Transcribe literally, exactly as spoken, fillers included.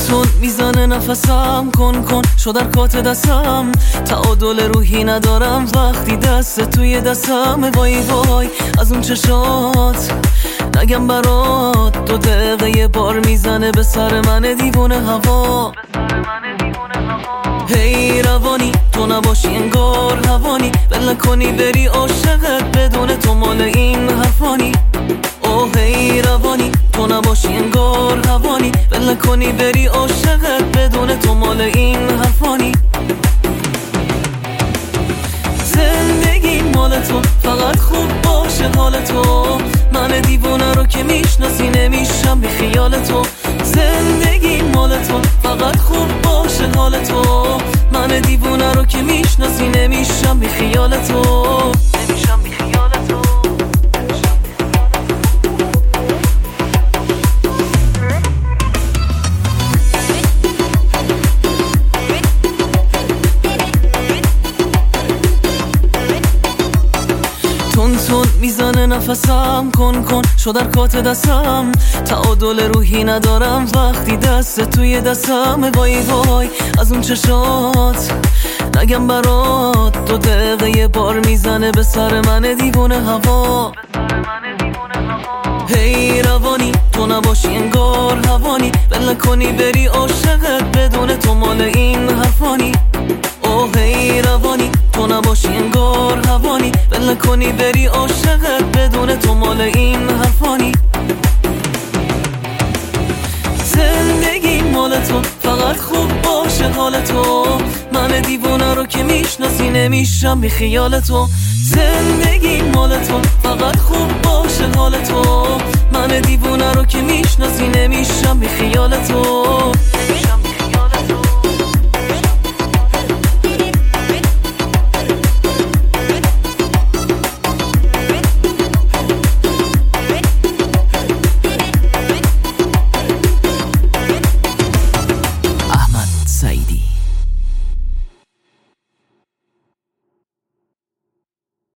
تون میزنه نفسم، کن کن شو در کات دستم، تعادل روحی ندارم وقتی دست توی دستم. وای وای از اون چشات نگم برات، دو دقیقه یه بار میزنه به سر من دیوونه هوا. هی روانی تو نباشی انگار هوانی، ول نکنی بری عاشقت بدون تو مال این حرفانی. اوه هی روانی تو نباشی انگار هوانی، ول نکنی بری عاشقت بدون تو مال این حرفانی. زندگی مال تو فقط خوب باشه حال تو، من دیوونه رو که میشناسی نمیشم بی خیال تو. زندگی مال تو فقط خوب باشه حال تو، من دیوونه رو که میشناسی نمیشم بی خیال تو، نمیشم بی خیال تو. تون تون میزنه نفسم، کن کن شو در کات دستم، تعادل روحی ندارم وقتی دست توی دستم. وای وای از اون چشات نگم برات، دو دقیقه یه بار میزنه به سر من دیوونه هوا. هی روانی تو نباشی انگار هوانی، ول نکنی بری عاشقت بدون تو مال این حرفانی. اوه هی روانی تو نباشی انگار هوانی، ول نکنی بری عاشقت بدون تو مال این حرفانی. زندگی مال تو فقط خوب باشه حال تو، من دیوونه رو که میشناسی نمیشم بی خیال تو. زندگی مال تو فقط خوب باشه حال تو، من دیوونه رو که میشناسی نمیشم بی خیال تو.